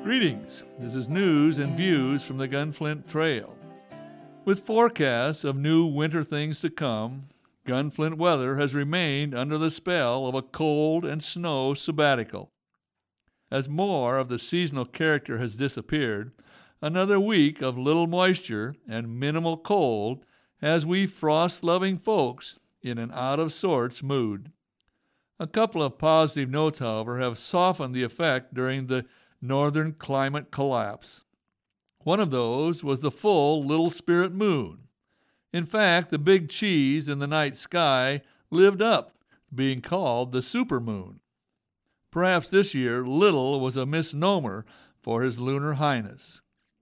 Greetings. This is news and views from the Gunflint Trail. With forecasts of new winter things to come, Gunflint weather has remained under the spell of a cold and snow sabbatical. As more of the seasonal character has disappeared, another week of little moisture and minimal cold has we frost-loving folks in an out-of-sorts mood. A couple of positive notes, however, have softened the effect during the northern climate collapse. One of those was the full Little Spirit moon. In fact, the big cheese in the night sky lived up to being called the supermoon. Perhaps this year Little was a misnomer for His Lunar Highness.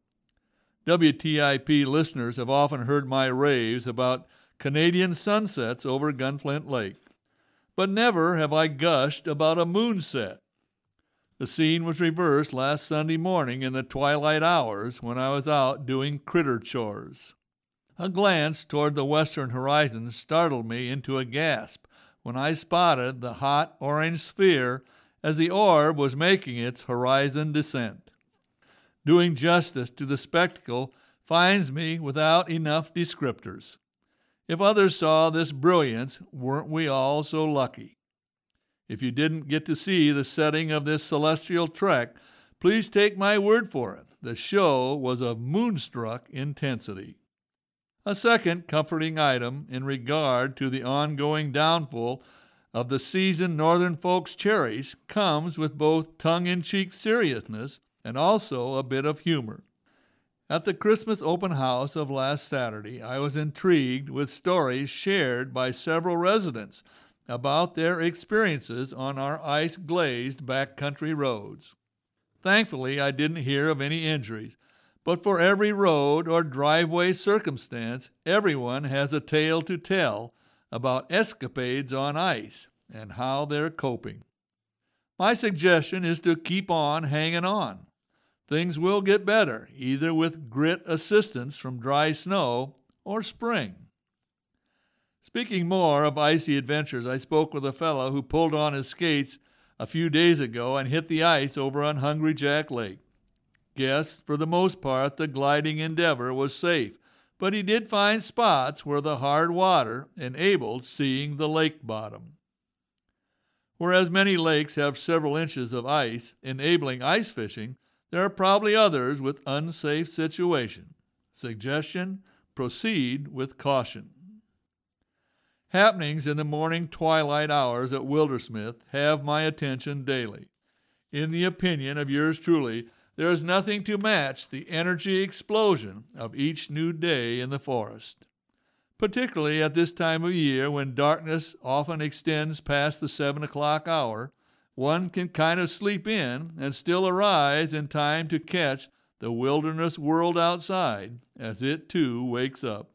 WTIP listeners have often heard my raves about Canadian sunsets over Gunflint Lake, but never have I gushed about a moonset. The scene was reversed last Sunday morning in the twilight hours when I was out doing critter chores. A glance toward the western horizon startled me into a gasp when I spotted the hot orange sphere as the orb was making its horizon descent. Doing justice to the spectacle finds me without enough descriptors. If others saw this brilliance, weren't we all so lucky? If you didn't get to see the setting of this celestial trek, please take my word for it. The show was of moonstruck intensity. A second comforting item in regard to the ongoing downfall of the seasoned northern folks' cherries comes with both tongue-in-cheek seriousness and also a bit of humor. At the Christmas open house of last Saturday, I was intrigued with stories shared by several residents about their experiences on our ice-glazed backcountry roads. Thankfully, I didn't hear of any injuries, but for every road or driveway circumstance, everyone has a tale to tell about escapades on ice and how they're coping. My suggestion is to keep on hanging on. Things will get better, either with grit assistance from dry snow or spring. Speaking more of icy adventures, I spoke with a fellow who pulled on his skates a few days ago and hit the ice over on Hungry Jack Lake. Guess, for the most part, the gliding endeavor was safe, but he did find spots where the hard water enabled seeing the lake bottom. Whereas many lakes have several inches of ice, enabling ice fishing, there are probably others with unsafe situation. Suggestion: proceed with caution. Happenings in the morning twilight hours at Wildersmith have my attention daily. In the opinion of yours truly, there is nothing to match the energy explosion of each new day in the forest. Particularly at this time of year when darkness often extends past the 7 o'clock hour, one can kind of sleep in and still arise in time to catch the wilderness world outside as it too wakes up.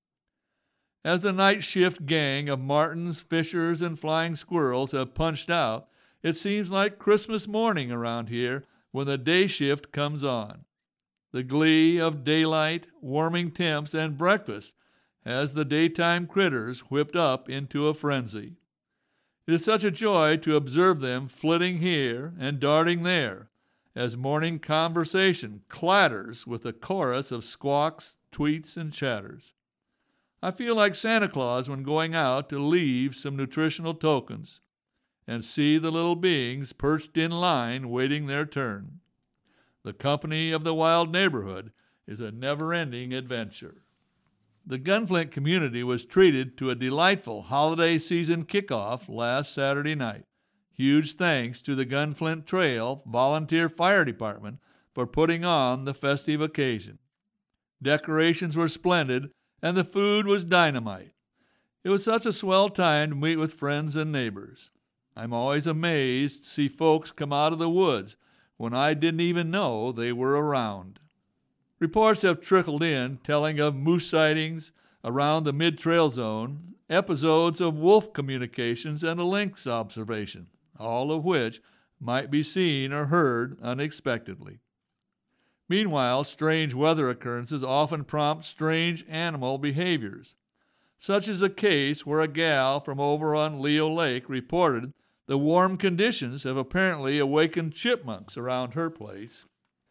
As the night shift gang of martins, fishers, and flying squirrels have punched out, it seems like Christmas morning around here when the day shift comes on. The glee of daylight, warming temps, and breakfast has the daytime critters whipped up into a frenzy. It is such a joy to observe them flitting here and darting there, as morning conversation clatters with a chorus of squawks, tweets, and chatters. I feel like Santa Claus when going out to leave some nutritional tokens and see the little beings perched in line waiting their turn. The company of the wild neighborhood is a never-ending adventure. The Gunflint community was treated to a delightful holiday season kickoff last Saturday night. Huge thanks to the Gunflint Trail Volunteer Fire Department for putting on the festive occasion. Decorations were splendid, and the food was dynamite. It was such a swell time to meet with friends and neighbors. I'm always amazed to see folks come out of the woods when I didn't even know they were around. Reports have trickled in telling of moose sightings around the mid-trail zone, episodes of wolf communications, and a lynx observation, all of which might be seen or heard unexpectedly. Meanwhile, strange weather occurrences often prompt strange animal behaviors. Such is a case where a gal from over on Leo Lake reported the warm conditions have apparently awakened chipmunks around her place.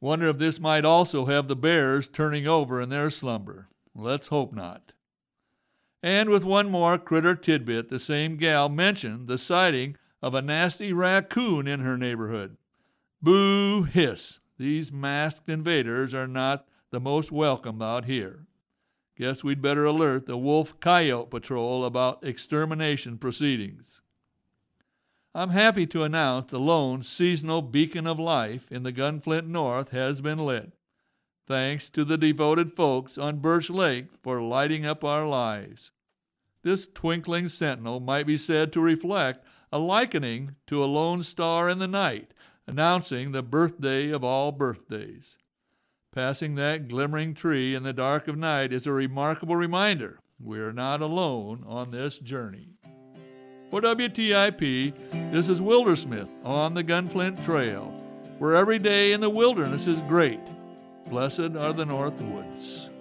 Wonder if this might also have the bears turning over in their slumber. Let's hope not. And with one more critter tidbit, the same gal mentioned the sighting of a nasty raccoon in her neighborhood. Boo hiss. These masked invaders are not the most welcome out here. Guess we'd better alert the Wolf-Coyote Patrol about extermination proceedings. I'm happy to announce the lone seasonal beacon of life in the Gunflint North has been lit. Thanks to the devoted folks on Birch Lake for lighting up our lives. This twinkling sentinel might be said to reflect a likening to a lone star in the night, announcing the birthday of all birthdays. Passing that glimmering tree in the dark of night is a remarkable reminder we are not alone on this journey. For WTIP, this is Wildersmith on the Gunflint Trail, where every day in the wilderness is great. Blessed are the North Woods.